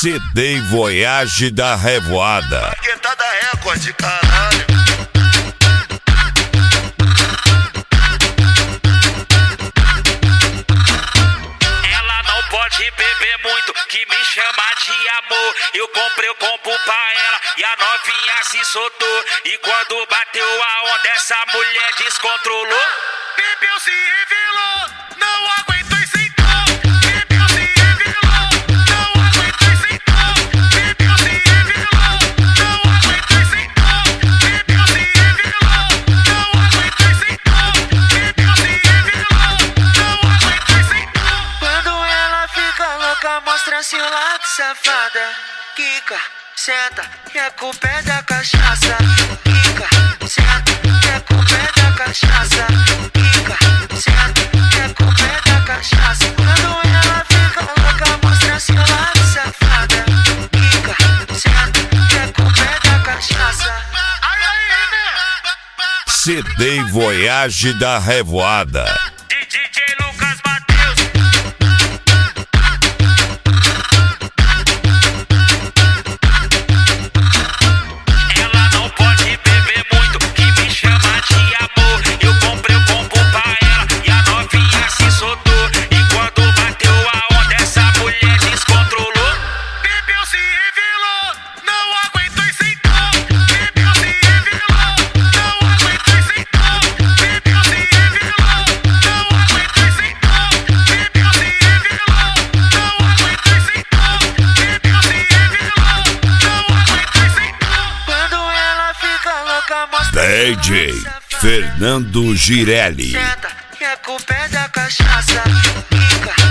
CD Voyage da Revoada. Paquetá da Record, caralho. Ela não pode beber muito, que me chama de amor. Eu comprei o combo pra ela e a novinha se soltou. E quando bateu a onda, essa mulher descontrolou. Bebeu, se revelou, não aguentou e sentou. Bebeu, se revelou, não aguentou e sentou. Bebeu, se revelou, não aguentou e sentou. Bebeu, se revelou, não aguentou e sentou. Bebeu, se revelou, não aguentou e sentou. Quando ela fica louca, mostra seu lado, safada. Quica, senta, e a culpa é da cachaça. Quica, senta, e a culpa é da cachaça. Quica, senta, e a culpa é da cachaça. Quando ela fica louca, mostra seu lado, safada. Quica, senta, e a culpa é da cachaça. CD Voyage da Revoada. DJ Lucas Matheus. Ela não pode beber muito, que me chama de amor. Eu comprei o combo pra ela e a novinha se soltou. E quando bateu a onda, essa mulher descontrolou. Bebeu, se revelou, não aguentou e sentou. Bebeu, se revelou, não aguentou e sentou. Bebeu, se revelou, não aguentou e sentou. Bebeu, se revelou, não aguentou e sentou. Bebeu, se revelou, não aguentou e sentou. Quando ela fica louca, mostra DJ Fernando Girelli. senta, e a culpa é da cachaça. Quica,